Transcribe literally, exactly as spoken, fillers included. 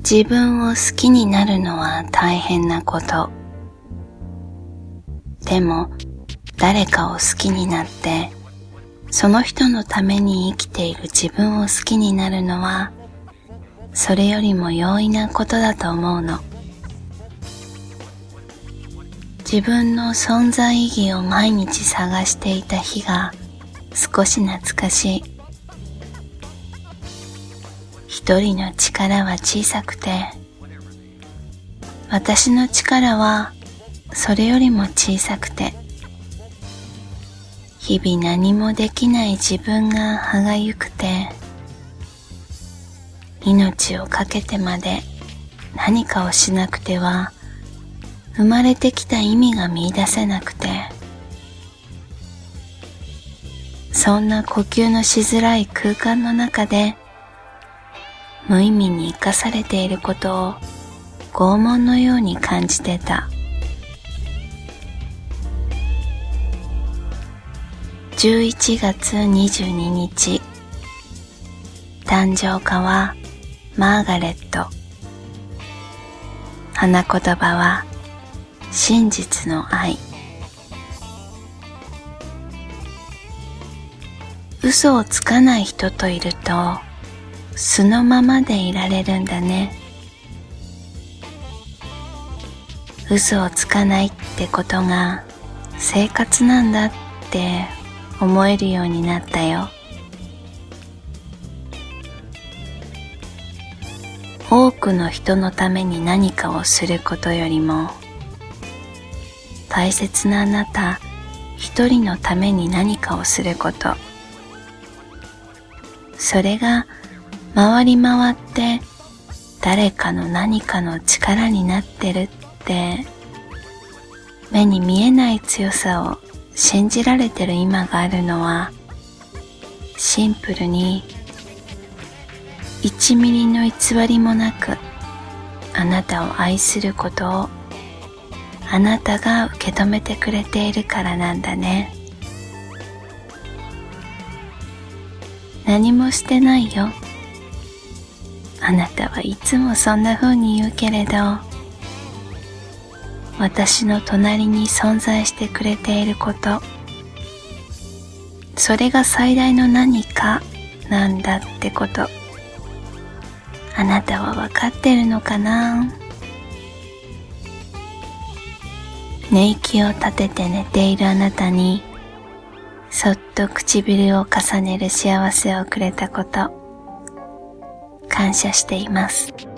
自分を好きになるのは大変なこと。でも誰かを好きになってその人のために生きている自分を好きになるのはそれよりも容易なことだと思うの。自分の存在意義を毎日探していた日が少し懐かしい。一人の力は小さくて、私の力はそれよりも小さくて、日々何もできない自分が歯がゆくて、命をかけてまで何かをしなくては生まれてきた意味が見出せなくて、そんな呼吸のしづらい空間の中で無意味に生かされていることを拷問のように感じてた。じゅういちがつにじゅうににち、誕生花はマーガレット。花言葉は真実の愛。嘘をつかない人といると素のままでいられるんだね。嘘をつかないってことが生活なんだって思えるようになったよ。多くの人のために何かをすることよりも、大切なあなた一人のために何かをすること、それが回り回って誰かの何かの力になってるって目に見えない強さを信じられてる今があるのは、シンプルにいちミリの偽りもなくあなたを愛することをあなたが受け止めてくれているからなんだね。何もしてないよ。あなたはいつもそんな風に言うけれど、私の隣に存在してくれていること、それが最大の何かなんだってこと、あなたは分かってるのかな？寝息を立てて寝ているあなたにそっと唇を重ねる幸せをくれたこと、感謝しています。